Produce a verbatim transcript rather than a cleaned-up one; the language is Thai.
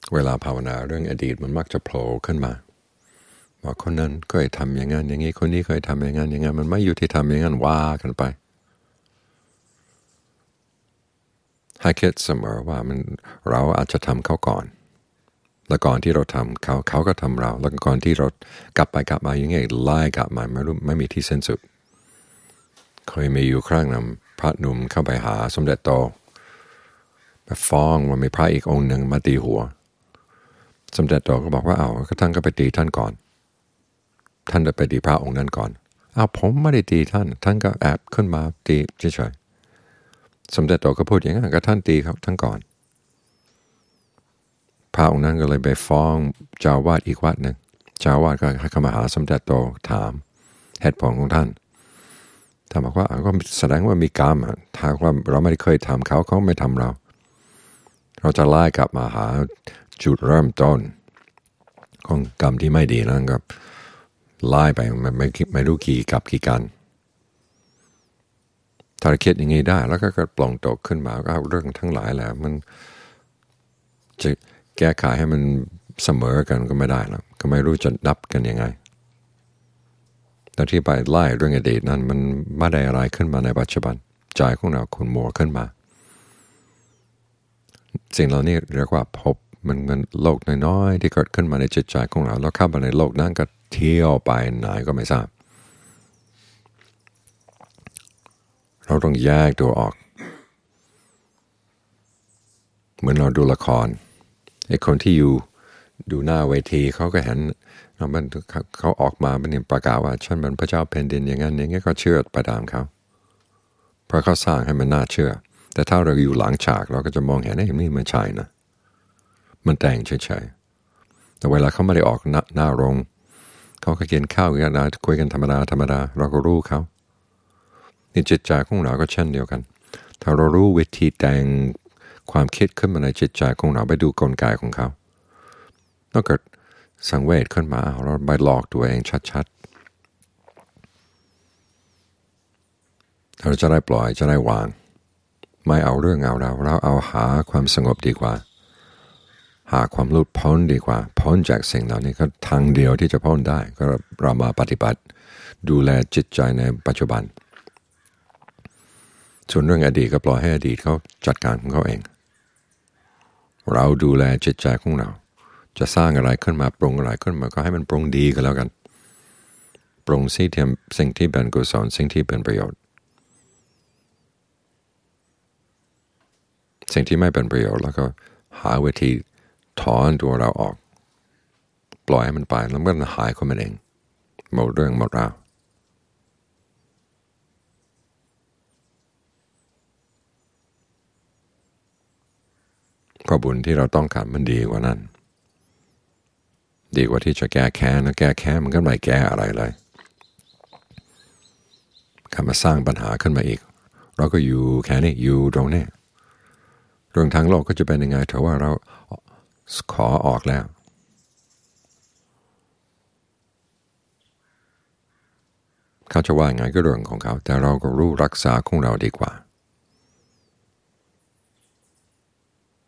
เวลาภาวนาเรื่องอดีตมันมักจะโผล่ขึ้นมาว่าคนนั้นเคยทำอย่างนั้นอย่างนี้คนนี้เคยทำอย่างนั้นอย่างนั้นมันไม่ยุติธรรมอย่างนั้นว่ากันไปให้คิดเสมอว่ามันเราอาจจะทำเขาก่อนแล้วก่อนที่เราทำเขาเขาก็ทำเราแล้วก่อนที่เรากลับไปกลับมาอย่างเงี้ยไล่กลับมาไม่รู้ไม่มีที่สิ้นสุดเคยมีอยู่ครั้งนึงพระหนุ่มเข้าไปหาสมเด็จโตไปฟ้องว่ามีพระอีกองค์หนึ่งมาตีหัวสมเด็จโตก็บอกว่าเอาก็ท่านก็ไปตีท่านก่อนท่านจะไปตีพระองค์นั้นก่อนอ้าวผมไม่ได้ตีท่านท่านก็แอบขึ้นมาตีเฉยๆสมเด็จโตก็พูดอย่างนั้นก็ท่านตีครับท่านก่อนพระองค์นั้นก็เลยไปฟ้องเจ้าวาดอีกวัดหนึ่งเจ้าวาดก็เข้ามาหาสมเด็จโตถามเหตุผลของท่านท่านบอกว่าก็แสดงว่ามีกรรมถ้าว่าเราไม่ได้เคยทำเขาเขาไม่ทำเราเราจะไล่กลับมาหาจุดเริ่มต้นของกรรมที่ไม่ดีนั่นก็ไล่ไปไม่ไม่ไม่รู้กี่กับกี่กันถ้าคิดอย่างนี้ได้แล้วก็ปลงตกขึ้นมาก็เรื่องทั้งหลายแหละมันจะแก้ไขให้มันเสมอกันก็ไม่ได้แล้วก็ไม่รู้จะนับกันยังไงแต่ที่ไปไล่เรื่องอดีตนั้นมันไม่ได้อะไรขึ้นมาในปัจจุบันใจของเราขุ่นมัวขึ้นมาสิ่งเหล่านี้เรียกว่าภพมันมันโลกน้อยๆที่เกิดขึ้นมาในจิตใจของเราแล้วเข้าไปในโลกนั้นก็เที่ยวไปไหนก็ไม่ทราบเราต้องแยกตัวออกเหมือนเราดูละครไอ้คนที่อยู่ดูหน้าเวทีเขาก็เห็นมันเขาออกมาเป็นประกาศว่าฉันเป็นพระเจ้าแผ่นดินอย่างนั้นอย่างนี้ก็เชื่อไปตามเขาเพราะเขาสร้างให้มันน่าเชื่อแต่ถ้าเราอยู่หลังฉากเราก็จะมองเห็นไอ้นี่มันใช่นะมันแต่งเฉยๆแต่เวลาเขาไม่ได้ออกหน้าหน้าโรงเขาก็กินข้าวกันนะคุยกันธรรมดาธรรมดาเราก็รู้เขาในจิตใจของเราก็เช่นเดียวกันถ้าเรารู้วิธีแต่งความคิดขึ้นมาในจิตใจของเราไปดูกลไกของเขาแล้วเกิดสังเวชขึ้นมาเราไปหลอกตัวเองชัดๆเราจะได้ปล่อยจะได้วางไม่เอาเรื่องเอาเราเราเอาหาความสงบดีกว่าหาความหลุดพ้นดีกว่าพ้นจากสิ่งเหล่านี้ก็ทางเดียวที่จะพ้นได้ก็เรามาปฏิบัติดูแลจิตใจในปัจจุบันส่วนเรื่องอดีตก็ปล่อยให้อดีตเขาจัดการของเขาเองเราดูแลจิตใจของเราจะสร้างอะไรขึ้นมาปรุงอะไรขึ้นมาก็ให้มันปรุงดีก็แล้วกันปรุงสิ่งที่สิ่งที่เป็นกุศลสิ่งที่เป็นประโยชน์สิ่งที่ไม่เป็นประโยชน์แล้วก็หาวิธีถอนตัวเราออกปล่อยให้มันไปแล้วมันหายของมันเองหมดเรื่องหมดราวเพราะบุญที่เราต้องการมันดีกว่านั้นดีกว่าที่จะแก้แค้นแล้วแก้แค้นมันก็ไม่แก้อะไรเลยกลับมาสร้างปัญหาขึ้นมาอีกเราก็อยู่แค่นี้อยู่ตรงนี้เรื่องทางโลกก็จะเป็นยังไงถือว่าเราขอออกแล้วเขาจะว่าไงก็เรื่องของเขาแต่เราก็รู้รักษาของเราดีกว่า